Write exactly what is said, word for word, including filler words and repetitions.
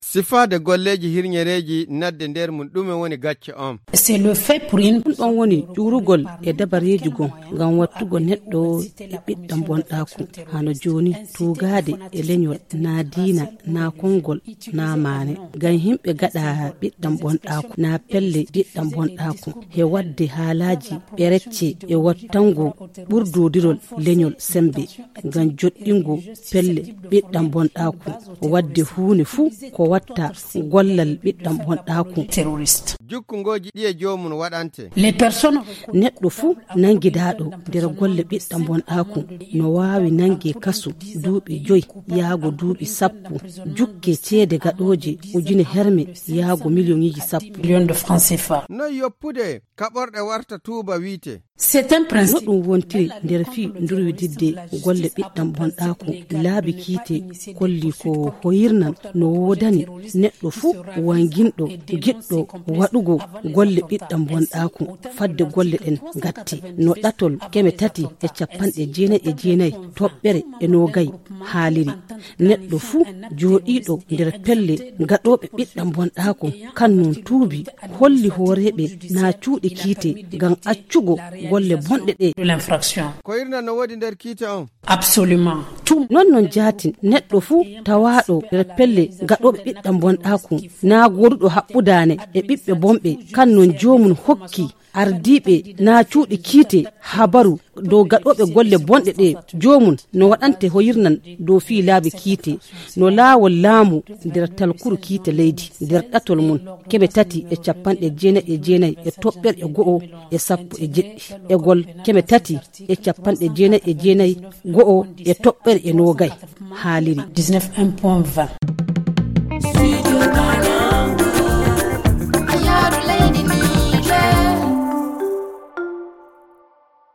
sifade golleji hirñereji nadde nder mum ɗume woni gacce on. C'est le fait pour une ɗon woni ƴurugol e dabareji gon ngam wattugo neɗɗo e ɓiɗɗam bonɗaku hano joni tugade e leñol na diina na kongol na mane ngam himɓe gaɗa ɓiɗɗam bonɗaku na pelle ɓiɗɗam bonɗaku he wadde haalaji ɓe recce e wattango ɓurdodirol leñol sembe ngam joɗɗingo pelle ɓiɗɗam bonɗaku wadde huune fuu ko watta gollal ɓiɗɗam bonɗaku terroriste. Jukkungoji ɗi e jomum waɗante. Les personnes neɗɗo fuu nangidaɗo nder golle ɓiɗɗam bonɗaku no wawi nange kasu duuɓi joyi yaago duuɓi sappo jukke ceede gaɗoje ujune herme yaago millioniji sappo million de francs C F A. No yoppude kaɓorɗe warta tuuba wiite. C'est un principe. No ɗum wontiri nder fi ndurwididde golle ɓiɗɗam bonɗaku laabi kiite kolli ko hoyirnan no wodani neɗɗo fuu wanginɗo giɗɗo waɗugo golle ɓiɗɗam bonɗaku fadde golle ɗen gatti no ɗatol keme tati e capanɗe jeenayi e jeenayi toɓɓere e nogayi haaliri neɗɗo fuu jooɗiɗo nder pelle gaɗoɓe ɓiɗɗam bonɗaku kan non tuubi holli hooreɓe na cuuɗi kiite ngam accugo golle bonɗe ɗe De l'infraction. Ko irna no wodi nder kiite on. Absolument. tum non non jaati neɗɗo fuu tawaɗo nder pelle gaɗoɓe ɓiɗɗam bonɗaku na goruɗo haɓɓudane e ɓiɓɓe bomɓe kan non jomum hokki ardiɓe na cuuɗi kiite habaru dow gaɗoɓe golle bonɗe ɗe jomum no waɗante hoyirnan dow fi laabi kiite no laawol laamu nder talkuru kiite leydi nder ɗatol mum keɓe tati e capanɗe jeenayi e jeenayi e toɓɓere e go'o e sappo e jeɗɗi e gol keɓe tati e capanɗe jeenayi e jeenayi go'o e toɓɓere e nogayi haaliri dix-neuf un point vingt.